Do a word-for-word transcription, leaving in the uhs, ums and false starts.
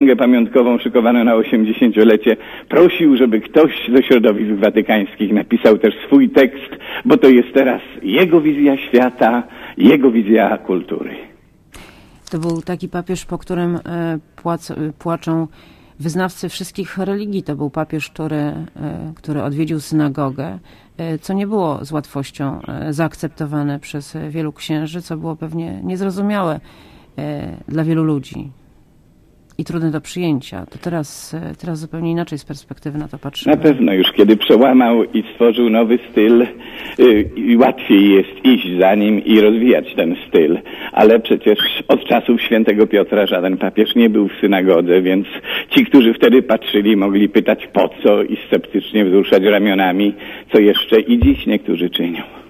pamiątkową szykowaną na osiemdziesięciolecie, prosił, żeby ktoś ze środowisk watykańskich napisał też swój tekst, bo to jest teraz jego wizja świata, jego wizja kultury. To był taki papież, po którym płac, płaczą wyznawcy wszystkich religii. To był papież, który, który odwiedził synagogę, co nie było z łatwością zaakceptowane przez wielu księży, co było pewnie niezrozumiałe dla wielu ludzi i trudne do przyjęcia. To teraz, teraz zupełnie inaczej z perspektywy na to patrzymy. Na pewno już kiedy przełamał i stworzył nowy styl, yy, łatwiej jest iść za nim i rozwijać ten styl. Ale przecież od czasów świętego Piotra żaden papież nie był w synagodze, więc ci, którzy wtedy patrzyli, mogli pytać po co i sceptycznie wzruszać ramionami, co jeszcze i dziś niektórzy czynią.